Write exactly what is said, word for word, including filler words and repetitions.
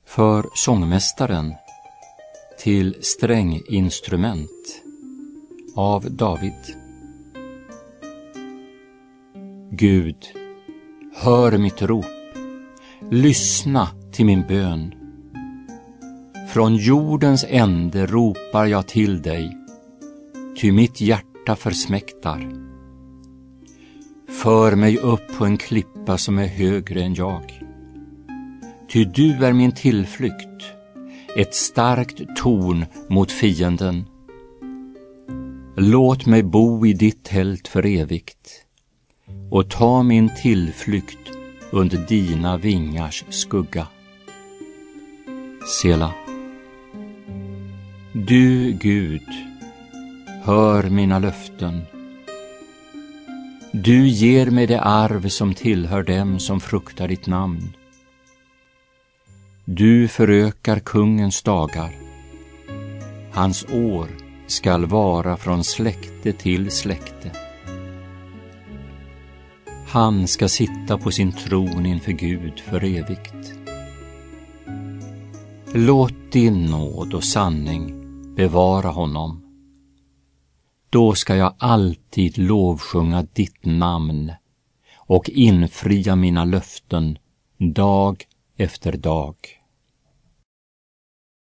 För sångmästaren till stränginstrument av David. Gud, hör mitt rop, lyssna till min bön. Från jordens ände ropar jag till dig, ty mitt hjärta försmäktar. För mig upp på en klippa som är högre än jag. Ty du är min tillflykt, ett starkt torn mot fienden. Låt mig bo i ditt tält för evigt och ta min tillflykt under dina vingars skugga. Sela. Du, Gud, hör mina löften. Du ger mig det arv som tillhör dem som fruktar ditt namn. Du förökar kungens dagar. Hans år skall vara från släkte till släkte. Han ska sitta på sin tron inför Gud för evigt. Låt din nåd och sanning bevara honom. Då ska jag alltid lovsjunga ditt namn och infria mina löften dag efter dag.